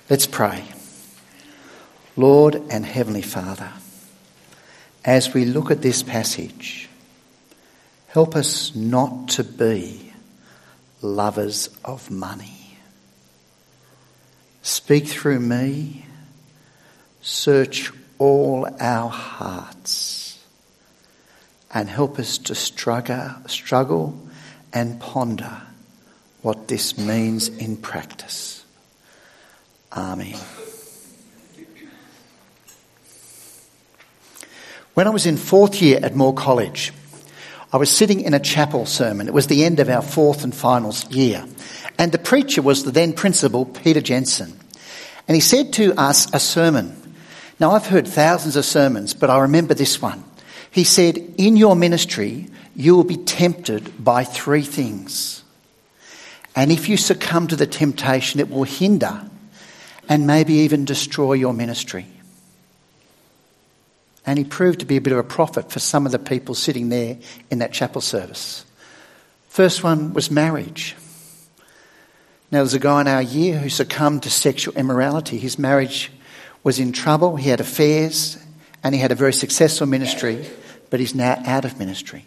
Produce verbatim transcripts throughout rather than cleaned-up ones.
Let's pray. Lord and Heavenly Father, as we look at this passage, help us not to be lovers of money. Speak through me, search all our hearts, and help us to struggle, struggle and ponder what this means in practice. Amen. When I was in fourth year at Moore College, I was sitting in a chapel sermon. It was the end of our fourth and final year. And the preacher was the then principal, Peter Jensen. And he said to us a sermon. Now, I've heard thousands of sermons, but I remember this one. He said, in your ministry, you will be tempted by three things. And if you succumb to the temptation, it will hinder and maybe even destroy your ministry. And he proved to be a bit of a prophet for some of the people sitting there in that chapel service. First one was marriage. Now, there's a guy in our year who succumbed to sexual immorality. His marriage was in trouble. He had affairs and he had a very successful ministry, but he's now out of ministry.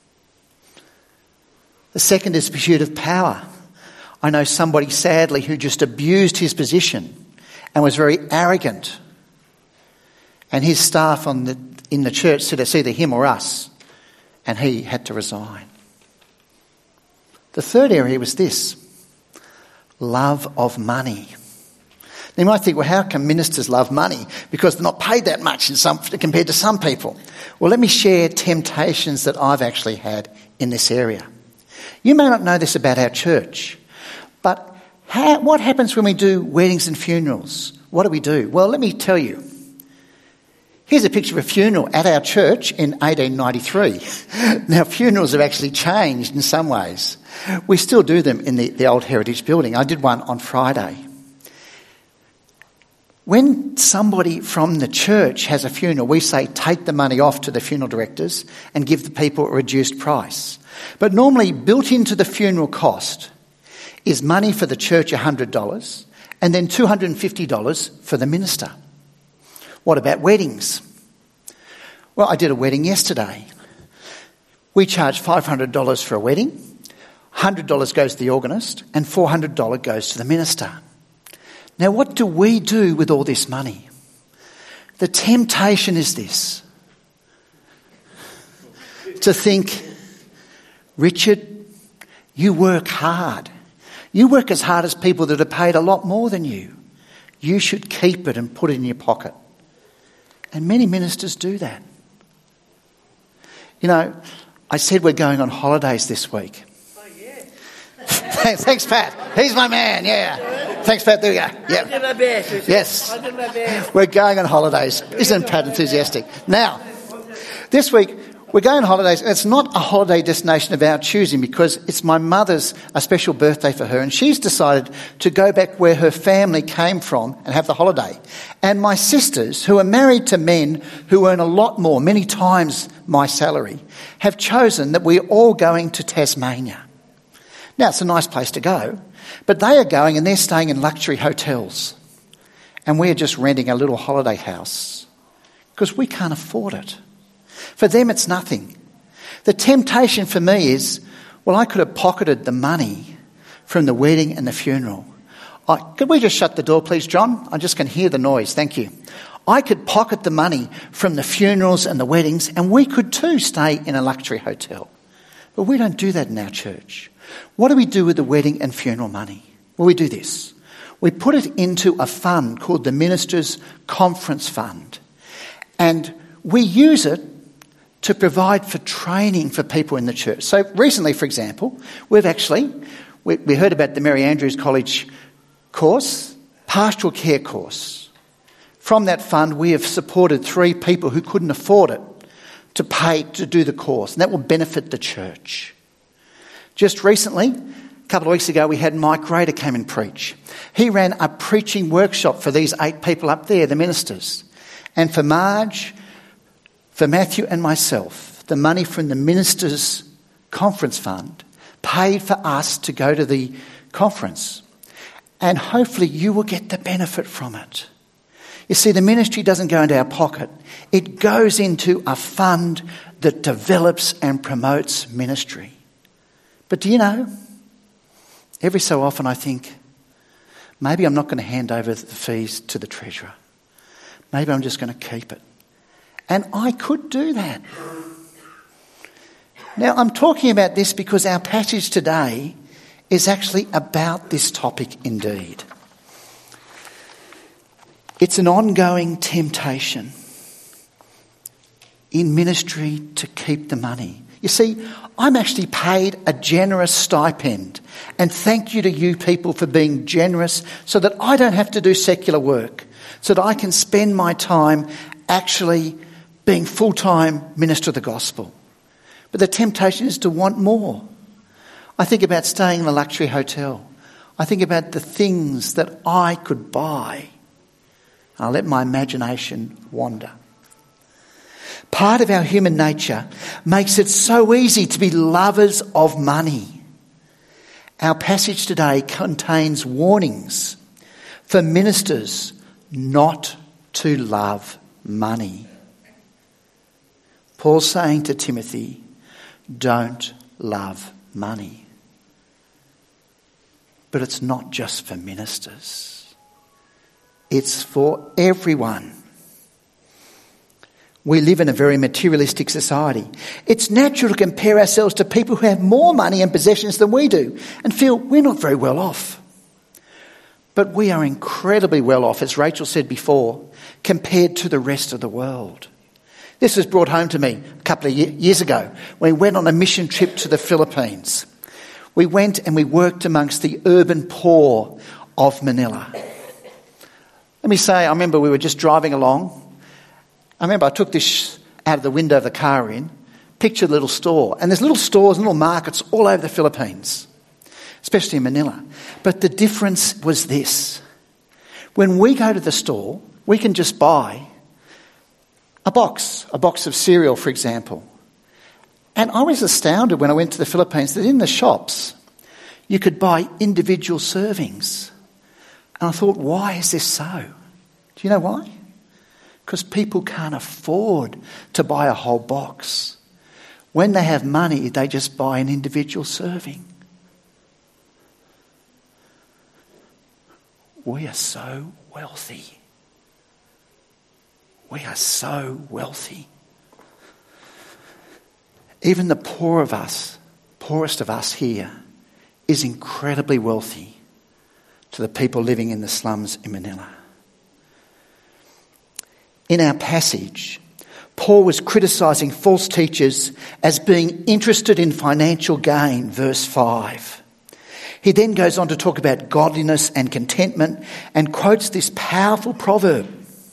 The second is pursuit of power. I know somebody, sadly, who just abused his position and was very arrogant. And his staff on the, in the church said it's either him or us. And he had to resign. The third area was this. Love of money. Now you might think, well, how can ministers love money? Because they're not paid that much in some, compared to some people. Well, let me share temptations that I've actually had in this area. You may not know this about our church, but how, what happens when we do weddings and funerals? What do we do? Well, let me tell you. Here's a picture of a funeral at our church in eighteen ninety-three. Now, funerals have actually changed in some ways. We still do them in the, the old Heritage Building. I did one on Friday. When somebody from the church has a funeral, we say take the money off to the funeral directors and give the people a reduced price. But normally built into the funeral cost is money for the church, one hundred dollars, and then two hundred fifty dollars for the minister. What about weddings? Well, I did a wedding yesterday. We charge five hundred dollars for a wedding, one hundred dollars goes to the organist, and four hundred dollars goes to the minister. Now, what do we do with all this money? The temptation is this. To think, Richard, you work hard. You work as hard as people that are paid a lot more than you. You should keep it and put it in your pocket. And many ministers do that. You know, I said we're going on holidays this week. Oh, yeah. thanks, thanks, Pat. He's my man, yeah. Thanks, Pat. There we go. Yeah. I did my best. Yes. I did my best. We're going on holidays. Isn't Pat enthusiastic? Now, this week, we're going on holidays, and it's not a holiday destination of our choosing because it's my mother's a special birthday for her, and she's decided to go back where her family came from and have the holiday. And my sisters, who are married to men who earn a lot more, many times my salary, have chosen that we're all going to Tasmania. Now, it's a nice place to go, but they are going and they're staying in luxury hotels, and we're just renting a little holiday house because we can't afford it. For them, it's nothing. The temptation for me is, well, I could have pocketed the money from the wedding and the funeral. I, could we just shut the door, please, John? I just can hear the noise. Thank you. I could pocket the money from the funerals and the weddings, and we could too stay in a luxury hotel. But we don't do that in our church. What do we do with the wedding and funeral money? Well, we do this. We put it into a fund called the Ministers' Conference Fund. And we use it to provide for training for people in the church. So recently, for example, we've actually, we, we heard about the Mary Andrews College course, pastoral care course. From that fund, we have supported three people who couldn't afford it to pay to do the course, and that will benefit the church. Just recently, a couple of weeks ago, we had Mike Rader come and preach. He ran a preaching workshop for these eight people up there, the ministers. And for Marge, for Matthew and myself, the money from the Ministers' Conference Fund paid for us to go to the conference. and hopefully you will get the benefit from it. You see, the ministry doesn't go into our pocket. It goes into a fund that develops and promotes ministry. But do you know, every so often I think, maybe I'm not going to hand over the fees to the treasurer. Maybe I'm just going to keep it. And I could do that. Now, I'm talking about this because our passage today is actually about this topic indeed. It's an ongoing temptation in ministry to keep the money. You see, I'm actually paid a generous stipend, and thank you to you people for being generous so that I don't have to do secular work, so that I can spend my time actually being full-time minister of the gospel. But the temptation is to want more. I think about staying in a luxury hotel. I think about the things that I could buy. I'll let my imagination wander. Part of our human nature makes it so easy to be lovers of money. Our passage today contains warnings for ministers not to love money. Paul's saying to Timothy, don't love money. But it's not just for ministers. It's for everyone. We live in a very materialistic society. It's natural to compare ourselves to people who have more money and possessions than we do and feel we're not very well off. But we are incredibly well off, as Rachel said before, compared to the rest of the world. This was brought home to me a couple of years ago when we went on a mission trip to the Philippines. We went and we worked amongst the urban poor of Manila. Let me say, I remember we were just driving along. I remember I took this out of the window of the car in, pictured a little store. And there's little stores, little markets all over the Philippines, especially in Manila. But the difference was this. When we go to the store, we can just buy a box, a box of cereal, for example. And I was astounded when I went to the Philippines that in the shops, you could buy individual servings. And I thought, why is this so? Do you know why? Because people can't afford to buy a whole box. When they have money, they just buy an individual serving. We are so wealthy. We are so wealthy. Even the poor of us, poorest of us here, is incredibly wealthy to the people living in the slums in Manila. In our passage, Paul was criticising false teachers as being interested in financial gain, verse five. He then goes on to talk about godliness and contentment and quotes this powerful proverb.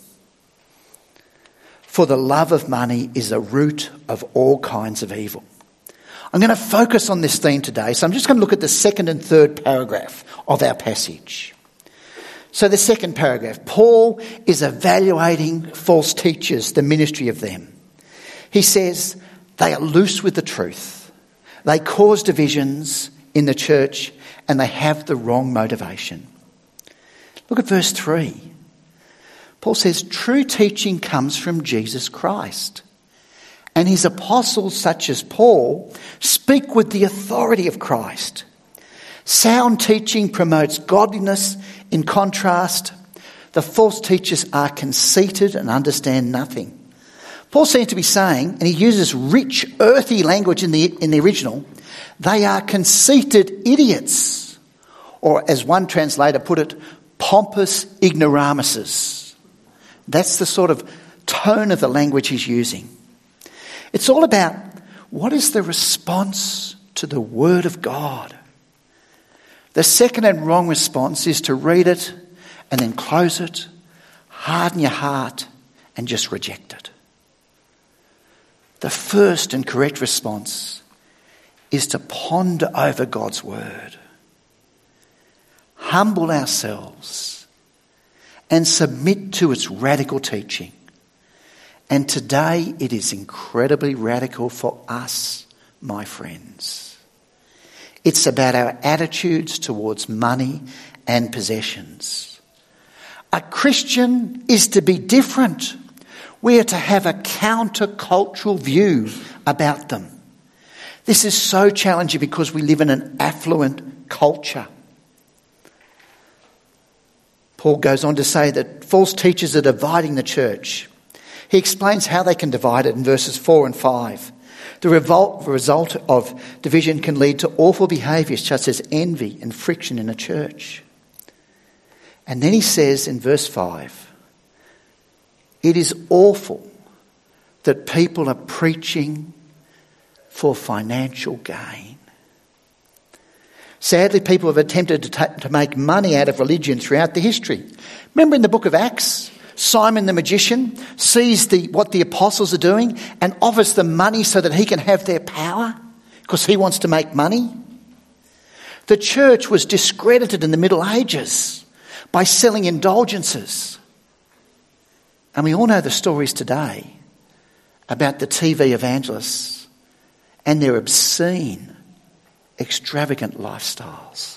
For the love of money is a root of all kinds of evil. I'm going to focus on this theme today, so I'm just going to look at the second and third paragraph of our passage. So the second paragraph, Paul is evaluating false teachers, the ministry of them. He says they are loose with the truth. They cause divisions in the church and they have the wrong motivation. Look at verse three. Paul says, true teaching comes from Jesus Christ. And his apostles, such as Paul, speak with the authority of Christ. Sound teaching promotes godliness. In contrast, the false teachers are conceited and understand nothing. Paul seems to be saying, and he uses rich, earthy language in the, in the original, they are conceited idiots. Or as one translator put it, pompous ignoramuses. That's the sort of tone of the language he's using. It's all about what is the response to the Word of God. The second and wrong response is to read it and then close it, harden your heart and just reject it. The first and correct response is to ponder over God's Word, humble ourselves and submit to its radical teaching. And today it is incredibly radical for us, my friends. It's about our attitudes towards money and possessions. A Christian is to be different. We are to have a counter-cultural view about them. This is so challenging because we live in an affluent culture. Paul goes on to say that false teachers are dividing the church. He explains how they can divide it in verses four and five. The revolt, result of division can lead to awful behaviours such as envy and friction in a church. And then he says in verse five, it is awful that people are preaching for financial gain. Sadly, people have attempted to, ta- to make money out of religion throughout the history. Remember in the book of Acts, Simon the magician sees the, what the apostles are doing and offers them money so that he can have their power because he wants to make money. The church was discredited in the Middle Ages by selling indulgences. And we all know the stories today about the T V evangelists and their obscene, extravagant lifestyles.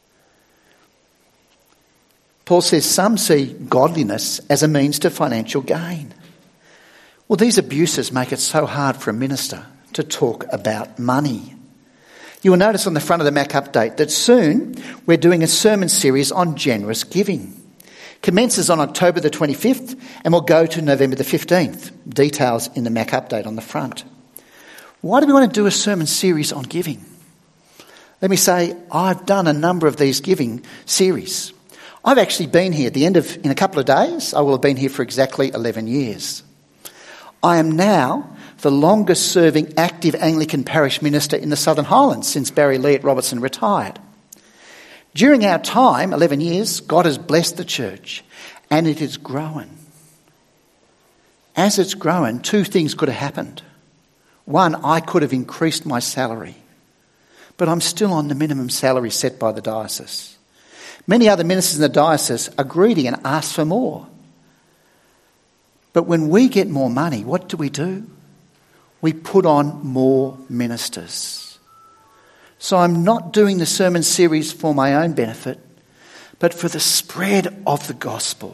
Paul says some see godliness as a means to financial gain. Well, these abuses make it so hard for a minister to talk about money. You will notice on the front of the Mac update that soon we're doing a sermon series on generous giving. Commences on October the twenty-fifth and will go to November the fifteenth. Details in the Mac update on the front. Why do we want to do a sermon series on giving? Let me say, I've done a number of these giving series. I've actually been here at the end of, in a couple of days, I will have been here for exactly eleven years. I am now the longest serving active Anglican parish minister in the Southern Highlands since Barry Lee at Robertson retired. During our time, eleven years, God has blessed the church and it has grown. As it's grown, two things could have happened. One, I could have increased my salary, but I'm still on the minimum salary set by the diocese. Many other ministers in the diocese are greedy and ask for more. But when we get more money, what do we do? We put on more ministers. So I'm not doing the sermon series for my own benefit, but for the spread of the gospel.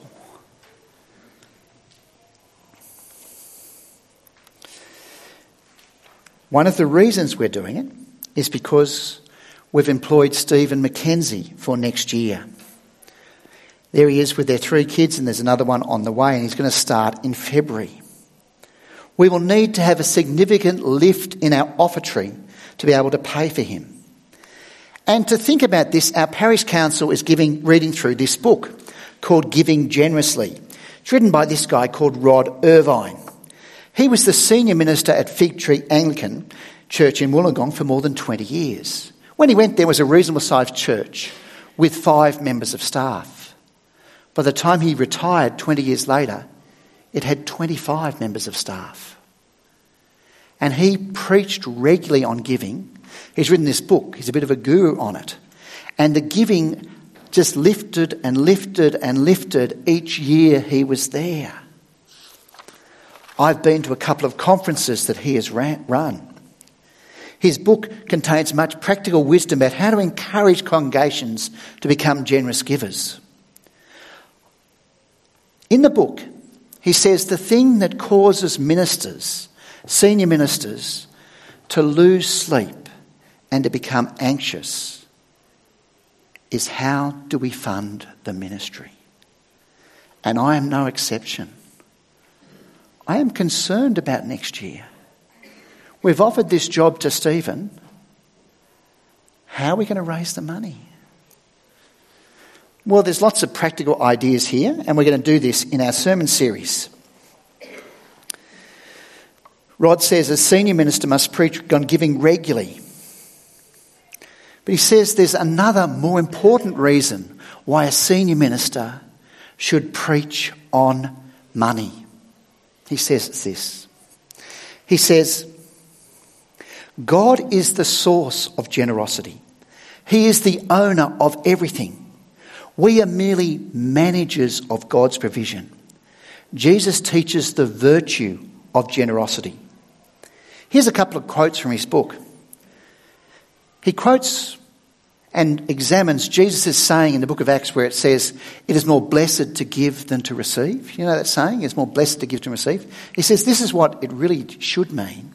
One of the reasons we're doing it is because we've employed Stephen McKenzie for next year. There he is with their three kids, and there's another one on the way, and he's going to start in February. We will need to have a significant lift in our offertory to be able to pay for him. And to think about this, our parish council is giving, reading through this book called Giving Generously. It's written by this guy called Rod Irvine. He was the senior minister at Fig Tree Anglican Church in Wollongong for more than twenty years. When he went, there was a reasonable sized church with five members of staff. By the time he retired twenty years later, it had twenty-five members of staff. And he preached regularly on giving. He's written this book. He's a bit of a guru on it. And the giving just lifted and lifted and lifted each year he was there. I've been to a couple of conferences that he has ran, run. His book contains much practical wisdom about how to encourage congregations to become generous givers. In the book, he says the thing that causes ministers, senior ministers, to lose sleep and to become anxious is how do we fund the ministry? And I am no exception. I am concerned about next year. We've offered this job to Stephen. How are we going to raise the money? Well, there's lots of practical ideas here, and we're going to do this in our sermon series. Rod says a senior minister must preach on giving regularly. But he says there's another more important reason why a senior minister should preach on money. He says it's this. He says, God is the source of generosity. He is the owner of everything. We are merely managers of God's provision. Jesus teaches the virtue of generosity. Here's a couple of quotes from his book. He quotes and examines Jesus' saying in the book of Acts where it says, it is more blessed to give than to receive. You know that saying? It's more blessed to give than receive. He says this is what it really should mean.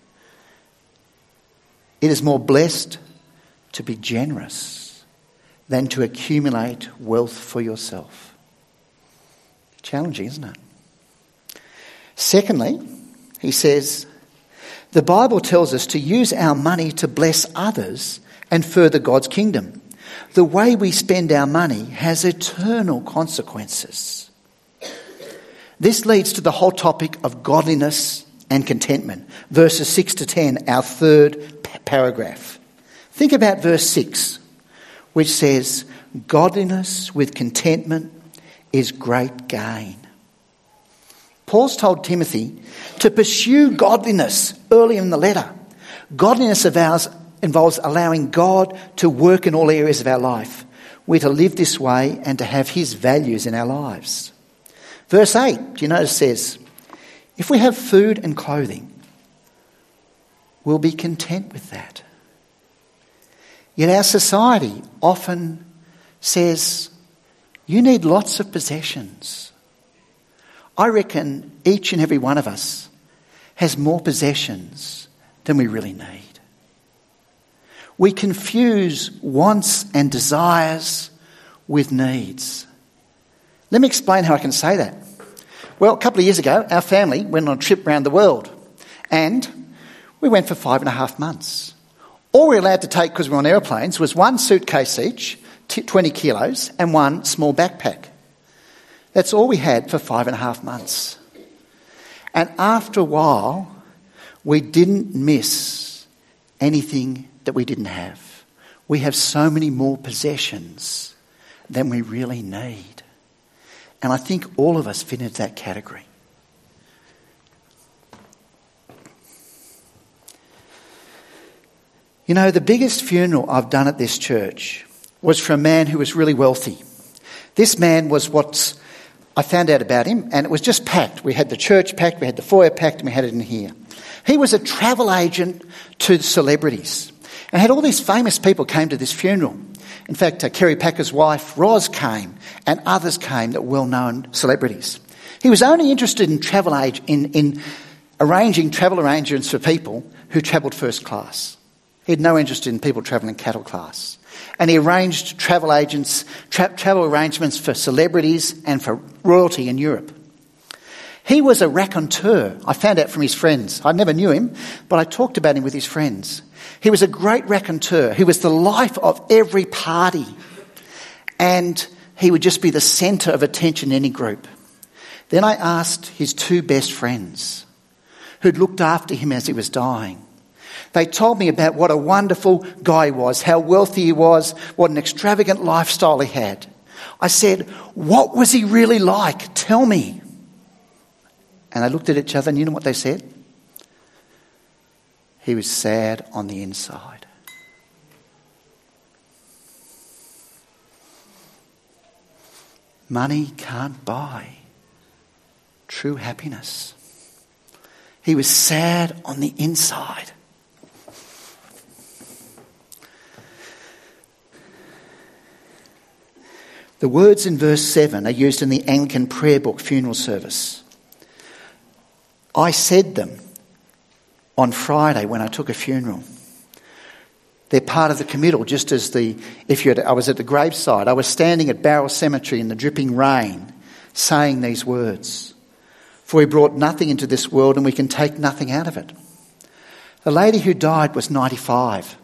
It is more blessed to be generous than to accumulate wealth for yourself. Challenging, isn't it? Secondly, he says, the Bible tells us to use our money to bless others and further God's kingdom. The way we spend our money has eternal consequences. This leads to the whole topic of godliness and contentment. Verses six to ten, our third p- paragraph. Think about verse six, which says, godliness with contentment is great gain. Paul's told Timothy to pursue godliness early in the letter. Godliness of ours involves allowing God to work in all areas of our life. We're to live this way and to have his values in our lives. Verse eight, do you notice says, if we have food and clothing, we'll be content with that. Yet our society often says, you need lots of possessions. I reckon each and every one of us has more possessions than we really need. We confuse wants and desires with needs. Let me explain how I can say that. Well, a couple of years ago, our family went on a trip around the world, and we went for five and a half months. All we were allowed to take, because we were on airplanes, was one suitcase each, twenty kilos, and one small backpack. That's all we had for five and a half months. And after a while, we didn't miss anything that we didn't have. We have so many more possessions than we really need. And I think all of us fit into that category. You know, the biggest funeral I've done at this church was for a man who was really wealthy. This man was what I found out about him, and it was just packed. We had the church packed, we had the foyer packed, and we had it in here. He was a travel agent to celebrities, and had all these famous people came to this funeral. In fact, uh, Kerry Packer's wife, Roz, came, and others came that were well-known celebrities. He was only interested in travel age, in, in arranging travel arrangements for people who travelled first class. He had no interest in people travelling cattle class. And he arranged travel agents, tra- travel arrangements for celebrities and for royalty in Europe. He was a raconteur. I found out from his friends. I never knew him, but I talked about him with his friends. He was a great raconteur. He was the life of every party. And he would just be the centre of attention in any group. Then I asked his two best friends, who'd looked after him as he was dying. They told me about what a wonderful guy he was, how wealthy he was, what an extravagant lifestyle he had. I said, what was he really like? Tell me. And they looked at each other and you know what they said? He was sad on the inside. Money can't buy true happiness. He was sad on the inside. The words in verse seven are used in the Anglican prayer book funeral service. I said them on Friday when I took a funeral. They're part of the committal, just as the, if you had, I was at the graveside, I was standing at Barrow Cemetery in the dripping rain saying these words. For we brought nothing into this world and we can take nothing out of it. The lady who died was ninety-five.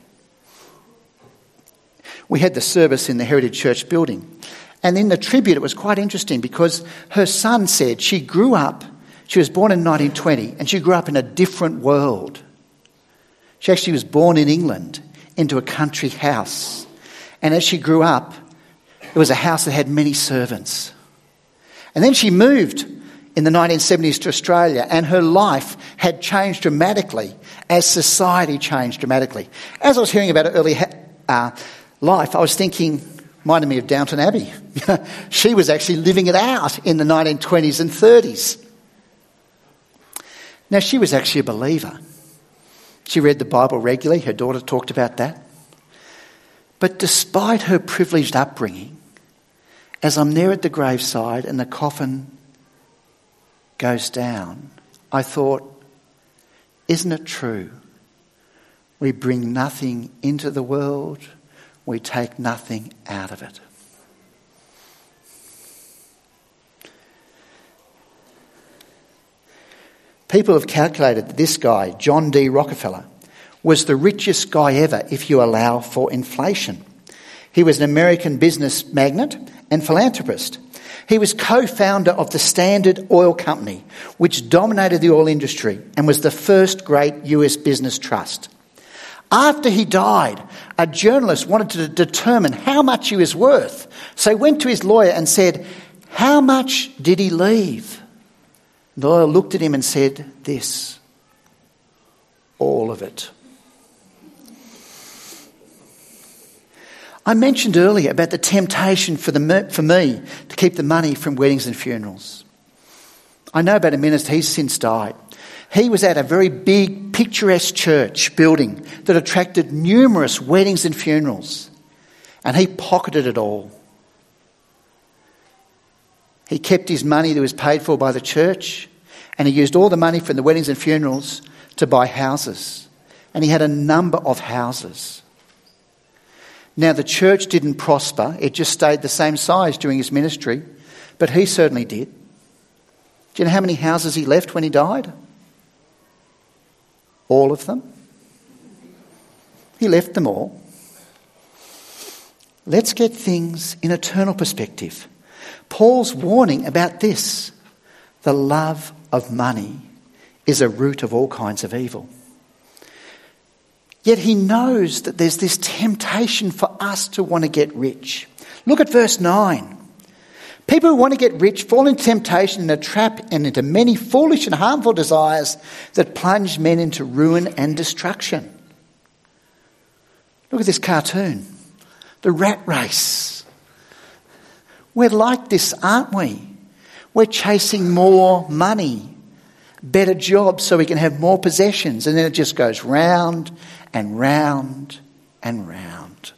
We had the service in the Heritage Church building. And in the tribute, it was quite interesting because her son said she grew up, she was born in nineteen twenty, and she grew up in a different world. She actually was born in England into a country house. And as she grew up, it was a house that had many servants. And then she moved in the nineteen seventies to Australia, and her life had changed dramatically as society changed dramatically. As I was hearing about her early uh, life, I was thinking, reminded me of Downton Abbey. She was actually living it out in the nineteen twenties and thirties. Now, she was actually a believer. She read the Bible regularly. Her daughter talked about that. But despite her privileged upbringing, as I'm there at the graveside and the coffin goes down, I thought, isn't it true? We bring nothing into the world, we take nothing out of it. People have calculated that this guy, John D. Rockefeller, was the richest guy ever if you allow for inflation. He was an American business magnate and philanthropist. He was co-founder of the Standard Oil Company, which dominated the oil industry and was the first great U S business trust. After he died, a journalist wanted to determine how much he was worth. So he went to his lawyer and said, "How much did he leave?" The lawyer looked at him and said this, "All of it." I mentioned earlier about the temptation for, the, for me to keep the money from weddings and funerals. I know about a minister, he's since died. He was at a very big, picturesque church building that attracted numerous weddings and funerals, and he pocketed it all. He kept his money that was paid for by the church, and he used all the money from the weddings and funerals to buy houses. And he had a number of houses. Now, the church didn't prosper. It just stayed the same size during his ministry, but he certainly did. Do you know how many houses he left when he died? All of them. He left them all. Let's get things in eternal perspective. Paul's warning about this: the love of money is a root of all kinds of evil. Yet he knows that there's this temptation for us to want to get rich. Look at verse nine. People who want to get rich fall into temptation and a trap and into many foolish and harmful desires that plunge men into ruin and destruction. Look at this cartoon. The rat race. We're like this, aren't we? We're chasing more money, better jobs so we can have more possessions, and then it just goes round and round and round.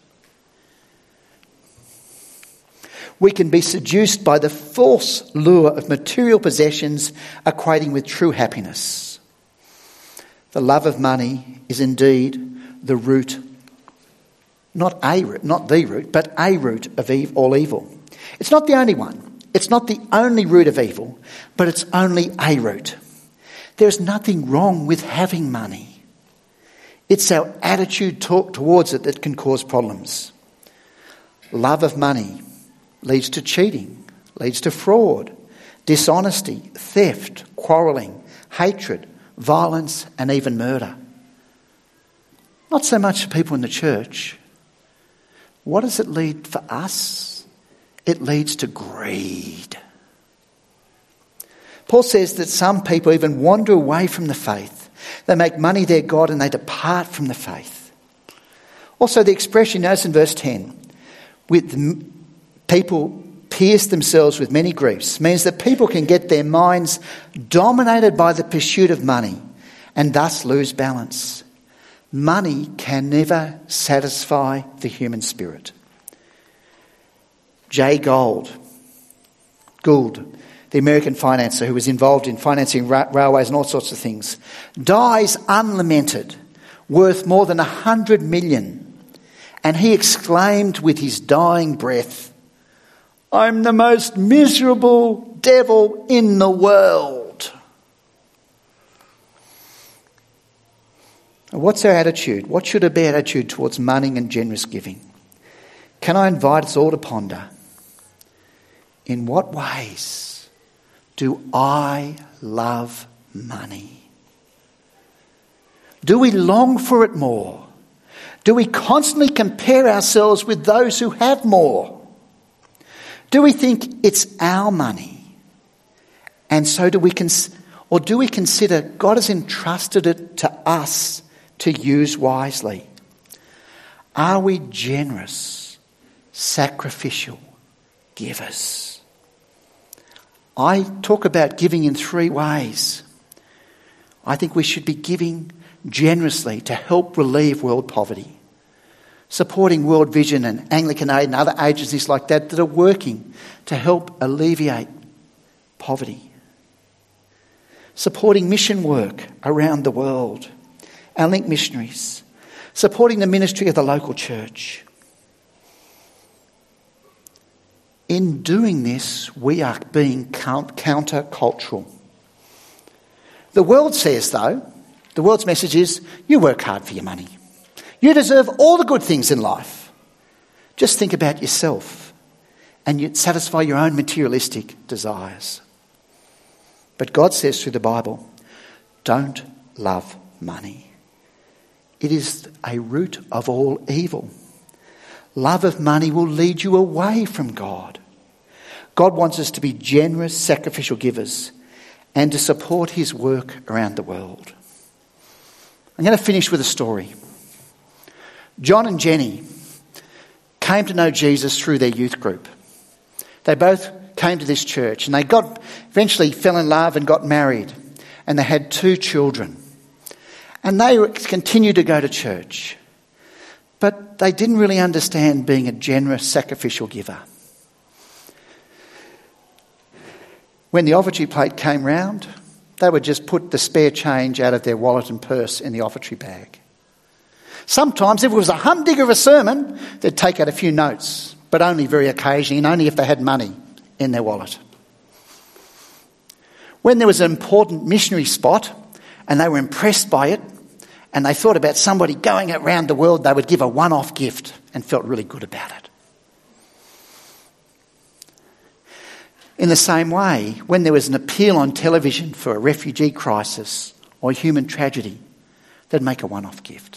We can be seduced by the false lure of material possessions equating with true happiness. The love of money is indeed the root, not a root, not the root, but a root of all evil. It's not the only one. It's not the only root of evil, but it's only a root. There's nothing wrong with having money. It's our attitude talk towards it that can cause problems. Love of money leads to cheating, leads to fraud, dishonesty, theft, quarrelling, hatred, violence, and even murder. Not so much for people in the church. What does it lead for us? It leads to greed. Paul says that some people even wander away from the faith. They make money their God and they depart from the faith. Also, the expression, notice in verse ten, with people pierce themselves with many griefs, means that people can get their minds dominated by the pursuit of money and thus lose balance. Money can never satisfy the human spirit. Jay Gould, Gould, the American financier who was involved in financing ra- railways and all sorts of things, dies unlamented, worth more than a hundred million. And he exclaimed with his dying breath, "I'm the most miserable devil in the world." What's our attitude? What should be our attitude towards money and generous giving? Can I invite us all to ponder, in what ways do I love money? Do we long for it more? Do we constantly compare ourselves with those who have more? Do we think it's our money? And so do we cons- or do we consider God has entrusted it to us to use wisely? Are we generous, sacrificial givers? I talk about giving in three ways. I think we should be giving generously to help relieve world poverty. supporting World Vision and Anglican Aid and other agencies like that that are working to help alleviate poverty. Supporting mission work around the world, our Link missionaries, supporting the ministry of the local church. In doing this, we are being counter-cultural. The world says, though, the world's message is, you work hard for your money. You deserve all the good things in life. Just think about yourself and you satisfy your own materialistic desires. But God says through the Bible, don't love money. It is a root of all evil. Love of money will lead you away from God. God wants us to be generous, sacrificial givers and to support his work around the world. I'm going to finish with a story. John and Jenny came to know Jesus through their youth group. They both came to this church and they got eventually fell in love and got married, and they had two children. And they continued to go to church, but they didn't really understand being a generous, sacrificial giver. When the offertory plate came round, they would just put the spare change out of their wallet and purse in the offertory bag. Sometimes, if it was a humdinger of a sermon, they'd take out a few notes, but only very occasionally and only if they had money in their wallet. When there was an important missionary spot and they were impressed by it and they thought about somebody going around the world, they would give a one-off gift and felt really good about it. In the same way, when there was an appeal on television for a refugee crisis or human tragedy, they'd make a one-off gift.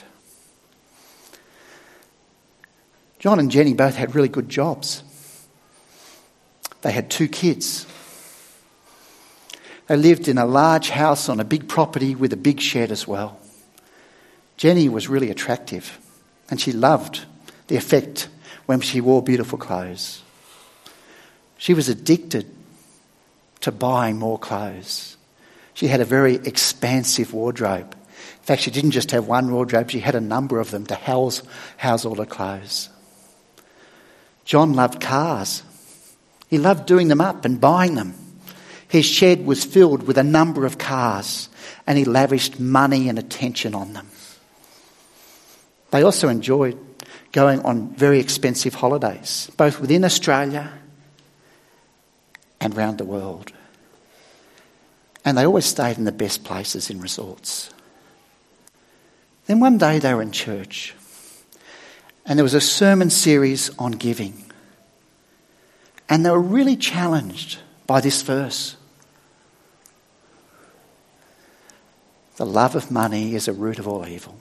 John and Jenny both had really good jobs. They had two kids. They lived in a large house on a big property with a big shed as well. Jenny was really attractive and she loved the effect when she wore beautiful clothes. She was addicted to buying more clothes. She had a very expansive wardrobe. In fact, she didn't just have one wardrobe, she had a number of them to house, house all her clothes. John loved cars. He loved doing them up and buying them. His shed was filled with a number of cars and he lavished money and attention on them. They also enjoyed going on very expensive holidays, both within Australia and around the world. And they always stayed in the best places in resorts. Then one day they were in church and there was a sermon series on giving. And they were really challenged by this verse. The love of money is a root of all evil.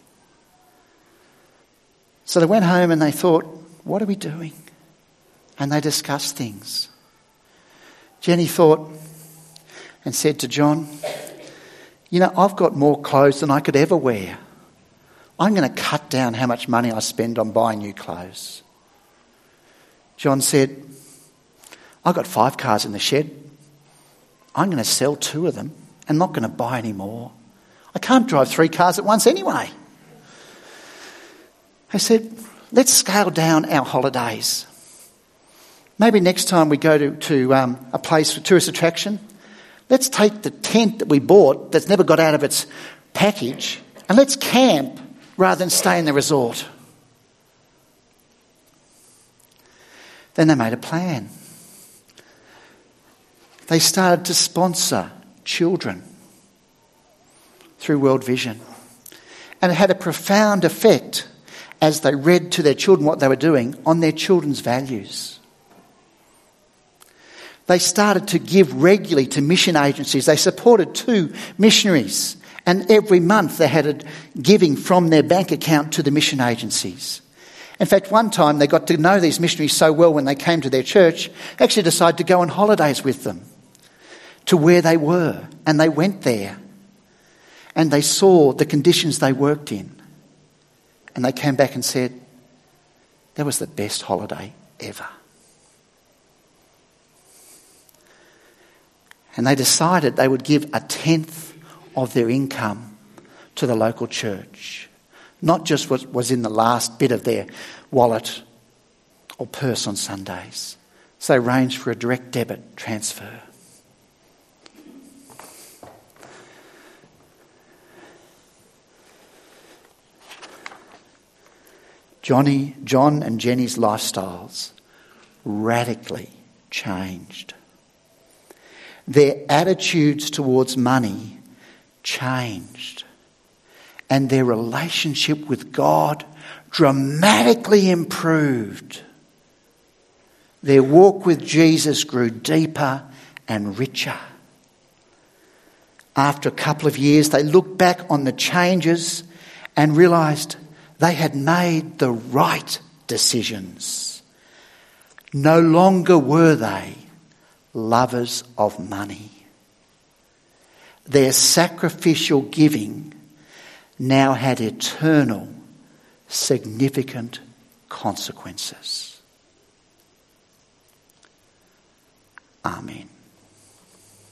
So they went home and they thought, what are we doing? And they discussed things. Jenny thought and said to John, you know, I've got more clothes than I could ever wear. I'm going to cut down how much money I spend on buying new clothes. John said, I've got five cars in the shed. I'm going to sell two of them and not going to buy any more. I can't drive three cars at once anyway. I said, let's scale down our holidays. Maybe next time we go to, to um, a place for tourist attraction, let's take the tent that we bought that's never got out of its package and let's camp rather than stay in the resort. Then they made a plan. They started to sponsor children through World Vision. And it had a profound effect as they read to their children what they were doing on their children's values. They started to give regularly to mission agencies. They supported two missionaries. And every month they had a giving from their bank account to the mission agencies. In fact, one time they got to know these missionaries so well when they came to their church, they actually decided to go on holidays with them to where they were. And they went there and they saw the conditions they worked in. And they came back and said, that was the best holiday ever. And they decided they would give a tenth of their income to the local church. not just what was in the last bit of their wallet or purse on Sundays. So they arranged for a direct debit transfer. Johnny, John and Jenny's lifestyles radically changed. Their attitudes towards money changed. And their relationship with God dramatically improved. Their walk with Jesus grew deeper and richer. After a couple of years, they looked back on the changes and realised they had made the right decisions. No longer were they lovers of money. Their sacrificial giving now had eternal, significant consequences. Amen.